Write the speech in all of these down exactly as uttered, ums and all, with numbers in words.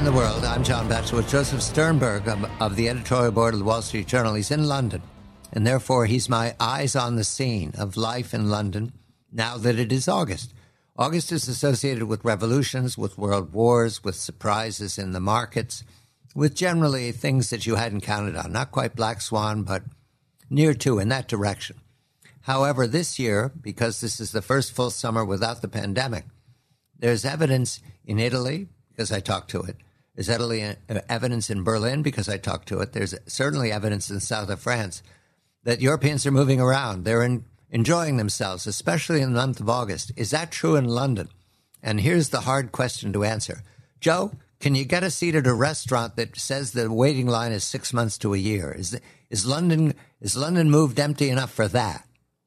the world. I'm John Batchelor with Joseph Sternberg of, of the editorial board of the Wall Street Journal. He's in London, and therefore he's my eyes on the scene of life in London now that it is August. August is associated with revolutions, with world wars, with surprises in the markets, with generally things that you hadn't counted on. Not quite Black Swan, but near to in that direction. However, this year, because this is the first full summer without the pandemic, there's evidence in Italy, because I talked to it. There's Italy, evidence in Berlin, because I talked to it. There's certainly evidence in the south of France that Europeans are moving around. They're in, enjoying themselves, especially in the month of August. Is that true in London? And here's the hard question to answer. Joe, can you get a seat at a restaurant that says the waiting line is six months to a year? Is, is London is London moved empty enough for that?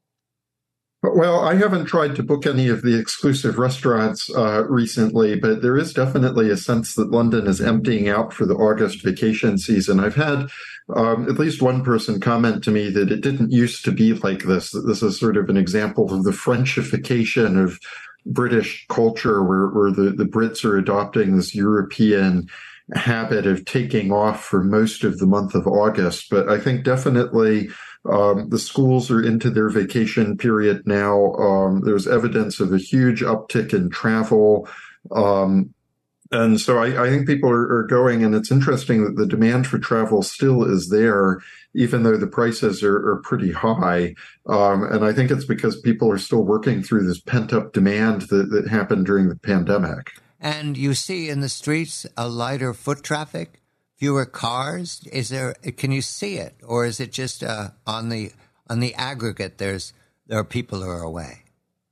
Well, I haven't tried to book any of the exclusive restaurants uh, recently, but there is definitely a sense that London is emptying out for the August vacation season. I've had um, at least one person comment to me that it didn't used to be like this, that this is sort of an example of the Frenchification of British culture, where, where the, the Brits are adopting this European habit of taking off for most of the month of August. But I think definitely Um, the schools are into their vacation period now. Um, there's evidence of a huge uptick in travel. Um, and so I, I think people are, are going, and it's interesting that the demand for travel still is there, even though the prices are, are pretty high. Um, and I think it's because people are still working through this pent-up demand that, that happened during the pandemic. And you see in the streets a lighter foot traffic? Fewer cars? Is there? Can you see it, or is it just uh, on the on the aggregate? There's there are people who are away.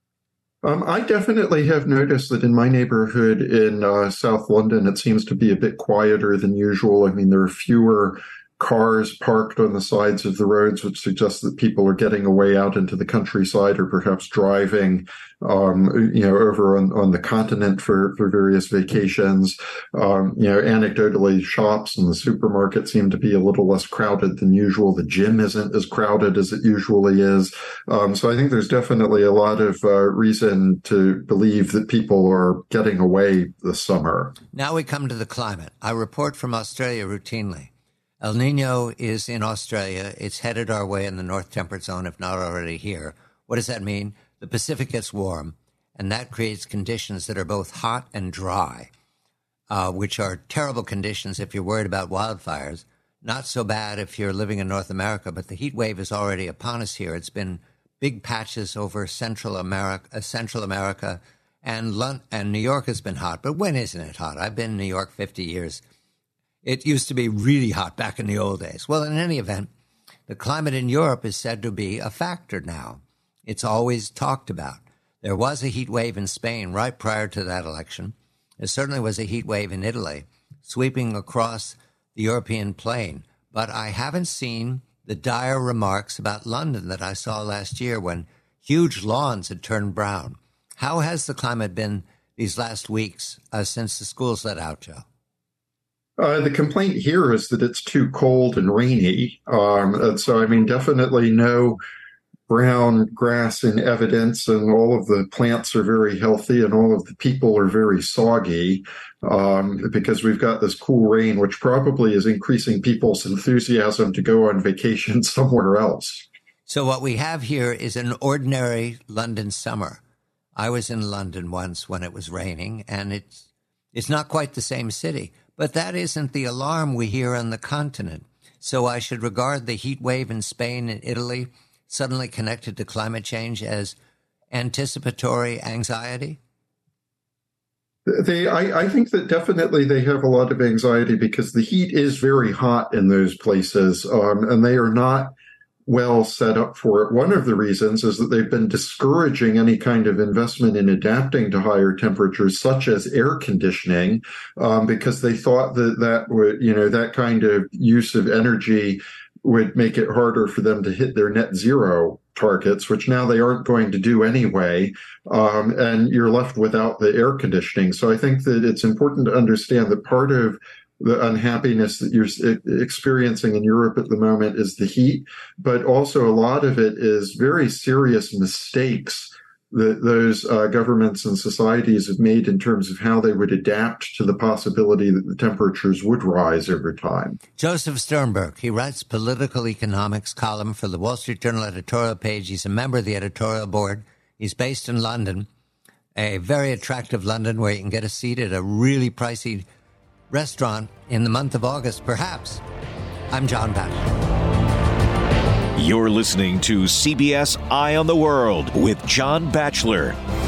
Um, I definitely have noticed that in my neighborhood in uh, South London, it seems to be a bit quieter than usual. I mean, there are fewer cars parked on the sides of the roads, which suggests that people are getting away out into the countryside, or perhaps driving, um, you know, over on, on the continent for, for various vacations. Um, you know, anecdotally, shops and the supermarket seem to be a little less crowded than usual. The gym isn't as crowded as it usually is. Um, so I think there's definitely a lot of uh, reason to believe that people are getting away this summer. Now we come to the climate. I report from Australia routinely. El Nino is in Australia. It's headed our way in the North Temperate Zone, if not already here. What does that mean? The Pacific gets warm, and that creates conditions that are both hot and dry, uh, which are terrible conditions if you're worried about wildfires. Not so bad if you're living in North America, but the heat wave is already upon us here. It's been big patches over Central America, uh, Central America, and London, and New York has been hot. But when isn't it hot? I've been in New York fifty years. It used to be really hot back in the old days. Well, in any event, the climate in Europe is said to be a factor now. It's always talked about. There was a heat wave in Spain right prior to that election. There certainly was a heat wave in Italy sweeping across the European plain. But I haven't seen the dire remarks about London that I saw last year when huge lawns had turned brown. How has the climate been these last weeks uh, since the schools let out, Joe? Uh, the complaint here is that it's too cold and rainy. Um, and so, I mean, definitely no brown grass in evidence, and all of the plants are very healthy, and all of the people are very soggy um, because we've got this cool rain, which probably is increasing people's enthusiasm to go on vacation somewhere else. So what we have here is an ordinary London summer. I was in London once when it was raining, and it's it's not quite the same city. But that isn't the alarm we hear on the continent. So I should regard the heat wave in Spain and Italy suddenly connected to climate change as anticipatory anxiety? They, I, I think that definitely they have a lot of anxiety because the heat is very hot in those places, um, and they are not well set up for it. One of the reasons is that they've been discouraging any kind of investment in adapting to higher temperatures, such as air conditioning, um, because they thought that that would, you know, that kind of use of energy would make it harder for them to hit their net zero targets, which now they aren't going to do anyway. Um, and you're left without the air conditioning. So I think that it's important to understand that part of the unhappiness that you're experiencing in Europe at the moment is the heat, but also a lot of it is very serious mistakes that those uh, governments and societies have made in terms of how they would adapt to the possibility that the temperatures would rise over time. Joseph Sternberg, he writes political economics column for the Wall Street Journal editorial page. He's a member of the editorial board. He's based in London, a very attractive London where you can get a seat at a really pricey restaurant in the month of August, perhaps. I'm John Batchelor. You're listening to C B S Eye on the World with John Batchelor.